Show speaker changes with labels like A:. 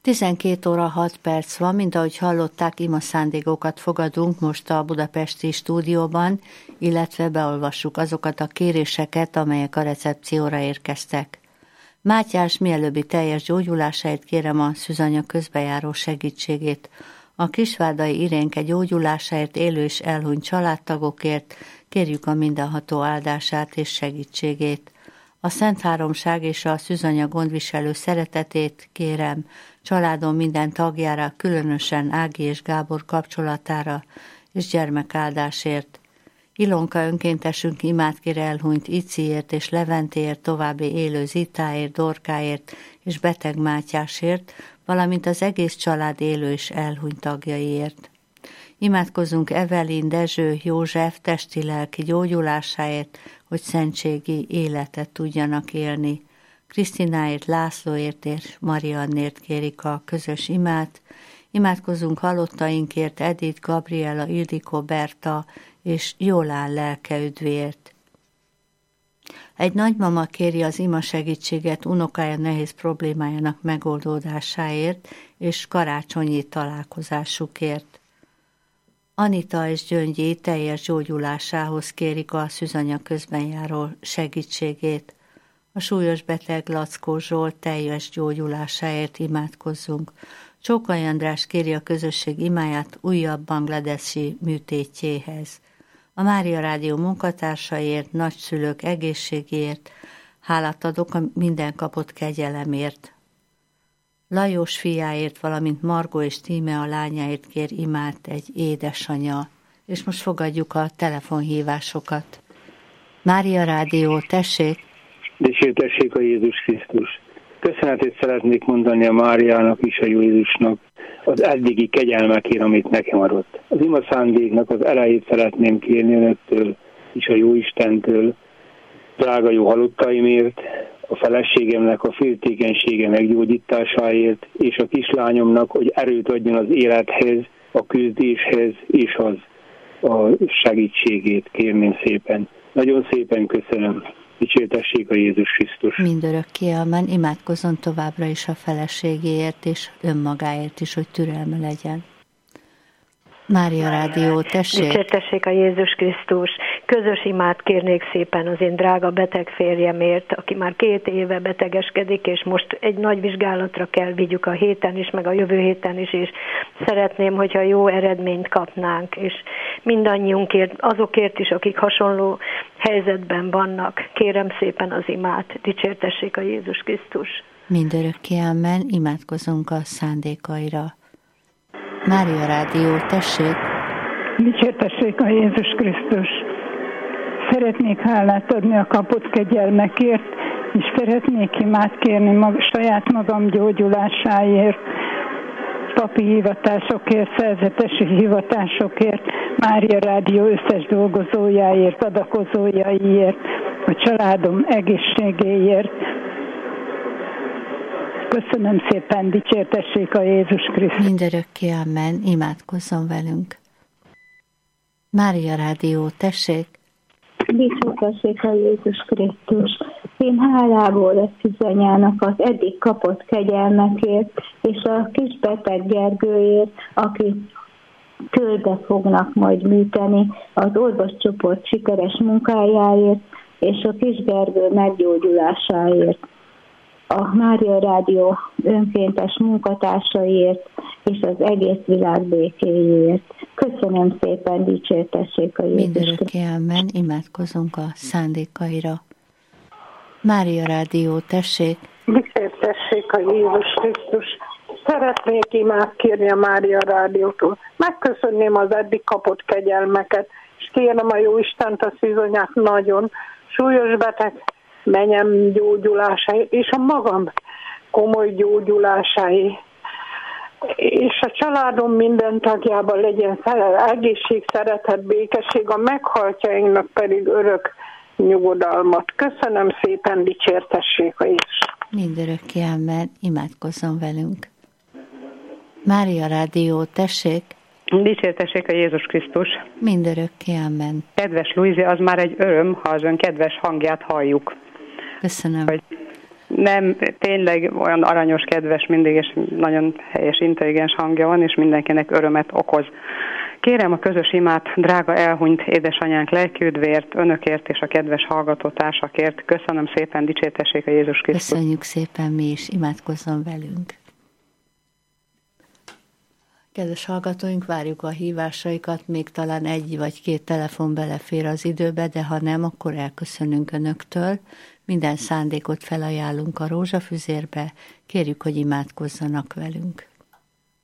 A: 12 óra 6 perc van, mint ahogy hallották, ima szándékokat fogadunk most a budapesti stúdióban, illetve beolvassuk azokat a kéréseket, amelyek a recepcióra érkeztek. Mátyás mielőbbi teljes gyógyulásáért kérem a szűzanya közbejáró segítségét. A Kisvárdai Irénke gyógyulásáért élő és elhunyt családtagokért kérjük a mindenható áldását és segítségét. A Szent Háromság és a szűzanya gondviselő szeretetét kérem családom minden tagjára, különösen Ági és Gábor kapcsolatára és gyermekáldásért. Ilonka önkéntesünk imát kér elhunyt Iciért és Leventéért, további élő Zitáért, Dorkáért és beteg Mátyásért, valamint az egész család élő és elhunyt tagjaiért. Imádkozzunk Evelin, Dezső, József testi-lelki gyógyulásáért, hogy szentségi életet tudjanak élni. Krisztináért, Lászlóért és Mariannért kérik a közös imát. Imádkozzunk halottainkért, Edith, Gabriela, Ildikó, Berta és Jólán lelke üdvéért. Egy nagymama kéri az ima segítséget unokája nehéz problémájának megoldódásáért és karácsonyi találkozásukért. Anita és Gyöngyi teljes gyógyulásához kérik a szűzanya közben járó segítségét. A súlyos beteg Lackó Zsolt teljes gyógyulásáért imádkozzunk. Csókai András kéri a közösség imáját újabb bangladesi műtétjéhez. A Mária Rádió munkatársaiért, nagyszülők egészségéért, hálát adok a minden kapott kegyelemért. Lajos fiáért, valamint Margó és Tíme a lányáért kér imát egy édesanya. És most fogadjuk a telefonhívásokat. Mária Rádió, tessék!
B: Dicsértessék a Jézus Krisztus! Köszönetet szeretnék mondani a Máriának és a Jézusnak az eddigi kegyelmekért, amit nekem adott. Az ima szándéknak az elejét szeretném kérni önöktől és a Jóistentől, drága jó halottaimért, a feleségemnek a féltékenysége meggyógyításáért, és a kislányomnak, hogy erőt adjon az élethez, a küzdéshez, és a segítségét kérném szépen. Nagyon szépen köszönöm. Dicsértessék a Jézus Krisztus.
A: Mindörökké amen, imádkozzon továbbra is a feleségéért és önmagáért is, hogy türelme legyen. Mária Rádió, tessék!
C: Dicsértessék a Jézus Krisztus! Közös imát kérnék szépen az én drága beteg férjemért, aki már 2 éve betegeskedik, és most egy nagy vizsgálatra kell vigyük a héten is, meg a jövő héten is, és szeretném, hogyha jó eredményt kapnánk, és mindannyiunkért, azokért is, akik hasonló helyzetben vannak, kérem szépen az imát. Dicsértessék a Jézus Krisztus!
A: Mindörökké amen, imádkozunk a szándékaira. Mária Rádió, tessék!
D: Dicsértessék a Jézus Krisztus! Szeretnék hálát adni a kapott kegyelmekért, és szeretnék imát kérni saját magam gyógyulásáért, papi hivatásokért, szerzetesi hivatásokért, Mária Rádió összes dolgozójáért, adakozójaiért, a családom egészségéért. Köszönöm szépen, dicsértessék a Jézus Krisztus.
A: Mindörökké amen, imádkozzon velünk. Mária Rádió, tessék!
E: Dicsértessék a Jézus Krisztus. Én hálából a szűzanyának az eddig kapott kegyelmekért, és a kis beteg Gergőért, aki tőlbe fognak majd műteni, az orvoscsoport sikeres munkájáért, és a kis Gergő meggyógyulásáért. A Mária Rádió önkéntes munkatársaiért és az egész világ békéjéért. Köszönöm szépen, dicsértessék a Jézus.
A: Mindörökké amen, imádkozunk a szándékaira. Mária Rádió, tessék!
F: Dicsértessék a Jézus Krisztus! Szeretnék imát kérni a Mária Rádiótól. Megköszönném az eddig kapott kegyelmeket, és kérem a Jóistent, a szűzanyát nagyon súlyos beteg menyem gyógyulásai, és a magam komoly gyógyulásai, és a családom minden tagjában legyen egészség, szeretet, békesség, a meghaltjainknak pedig örök nyugodalmat. Köszönöm szépen, dicsértessék a Jézus.
A: Mindörökké amen, imádkozzon velünk. Mária Rádió, tessék!
G: Dicsértessék a Jézus Krisztus!
A: Mindörökké amen.
G: Kedves Luizi, az már egy öröm, ha az ön kedves hangját halljuk.
A: Köszönöm.
G: Hogy Nem, tényleg olyan aranyos, kedves mindig, és nagyon helyes, intelligens hangja van, és mindenkinek örömet okoz. Kérem a közös imát drága elhunyt édesanyánk lelkiüdvért, önökért és a kedves hallgatótársakért. Köszönöm szépen, dicsértessék a Jézus Krisztus.
A: Köszönjük szépen mi is, imádkozzon velünk. Kedves hallgatóink, várjuk a hívásaikat, még talán 1 vagy 2 telefon belefér az időbe, de ha nem, akkor elköszönünk önöktől. Minden szándékot felajánlunk a rózsafüzérbe, kérjük, hogy imádkozzanak velünk.